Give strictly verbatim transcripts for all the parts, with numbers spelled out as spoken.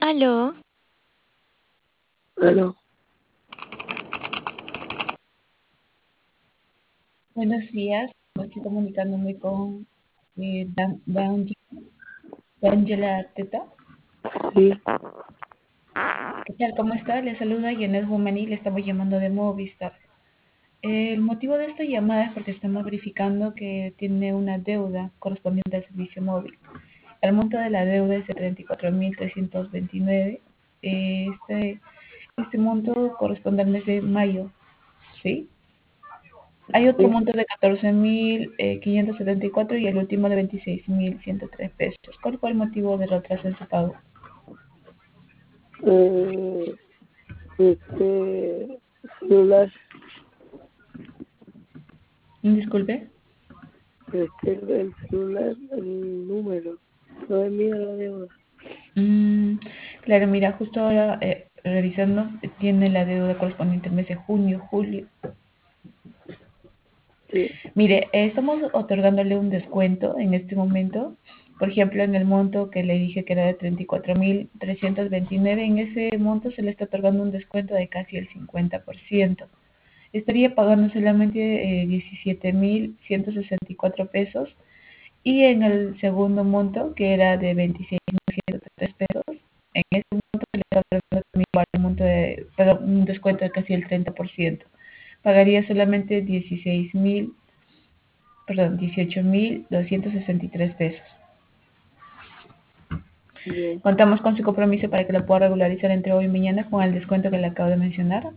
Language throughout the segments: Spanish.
Aló, Bueno, Buenos días, estoy comunicándome con eh, Dan- Dan- D'Angela Arteta. sí, ¿Qué tal? ¿Cómo está? Le saluda Janet Humani, le estamos llamando de Movistar. El motivo de esta llamada es porque estamos verificando que tiene una deuda correspondiente al servicio móvil. El monto de la deuda es de treinta y cuatro mil trescientos veintinueve. Eh, Este, este monto corresponde al mes de mayo, ¿sí? Hay otro sí. monto de catorce mil quinientos setenta y cuatro y el último de veintiséis mil ciento tres pesos. ¿Cuál fue el motivo del retraso en su pago? Eh, este celular, Disculpe. este el celular, el número, no es mía la deuda. Mm, claro, mira, justo ahora eh, revisando, eh, tiene la deuda correspondiente al mes de junio, julio. Sí, Mire, eh, estamos otorgándole un descuento en este momento. Por ejemplo, en el monto que le dije que era de treinta y cuatro mil trescientos veintinueve, en ese monto se le está otorgando un descuento de casi el cincuenta por ciento. Estaría pagando solamente eh, diecisiete mil ciento sesenta y cuatro pesos, y en el segundo monto, que era de veintiséis mil ciento tres pesos, en ese monto se le está otorgando también igual un monto de, perdón, un descuento de casi el treinta por ciento. Pagaría solamente dieciséis mil, perdón, dieciocho mil doscientos sesenta y tres pesos. bien. Contamos con su compromiso para que lo pueda regularizar entre hoy y mañana con el descuento que le acabo de mencionar.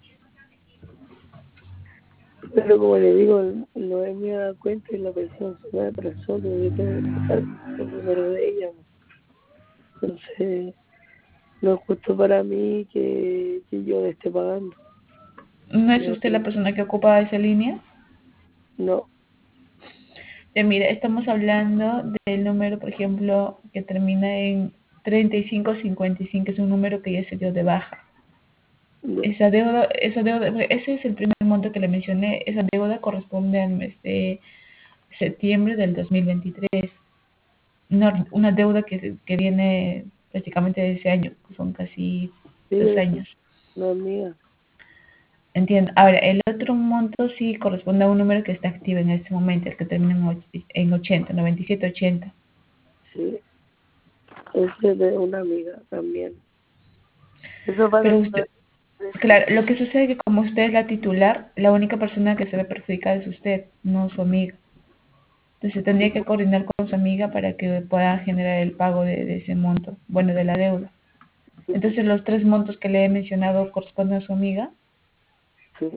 Pero como le digo, no es mía la cuenta y la persona es una persona, yo tengo que pagar el número de ella. Entonces, no es justo para mí que, que yo le esté pagando. ¿No es Yo, usted la persona que ocupa esa línea? no, Eh, mire, estamos hablando del número, por ejemplo, que termina en treinta y cinco cincuenta y cinco, es un número que ya se dio de baja. no, Esa deuda, esa deuda, ese es el primer monto que le mencioné, esa deuda corresponde al mes de septiembre del dos mil veintitrés. Una, una deuda que, que viene prácticamente de ese año, que son casi sí, dos eso años. no es mía. Entiendo. Ahora, el otro monto sí corresponde a un número que está activo en este momento, el que termina en, och- en ochenta, noventa y siete ochenta. Sí, ese es de una amiga también. Eso pasa Pero que no usted, es claro, lo que sucede es que como usted es la titular, la única persona que se ve perjudicada es usted, no su amiga. Entonces tendría que coordinar con su amiga para que pueda generar el pago de, de ese monto, bueno, de la deuda. sí, Entonces los tres montos que le he mencionado corresponden a su amiga. sí.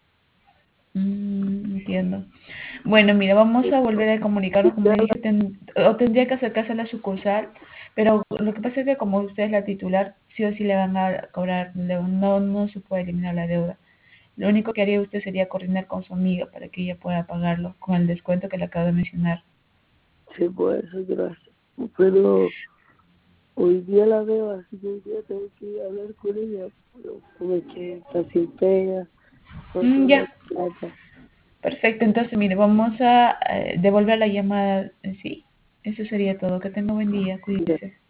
Mm, entiendo. Bueno, mira, vamos a volver a comunicarnos, como le dije, ten- o tendría que acercarse a la sucursal, pero lo que pasa es que como usted es la titular, sí o sí le van a cobrar, le- no, no se puede eliminar la deuda. Lo único que haría usted sería coordinar con su amiga para que ella pueda pagarlo con el descuento que le acabo de mencionar. Sí, pues eso gracias. Pero hoy día la veo, así que hoy día tengo que hablar con ella. Pero como es que está sin pega, no Mm, tiene ya, plata. perfecto. Entonces, mire, vamos a eh, devolver la llamada en sí. Eso sería todo. Que tenga buen día. Ya. Cuídese.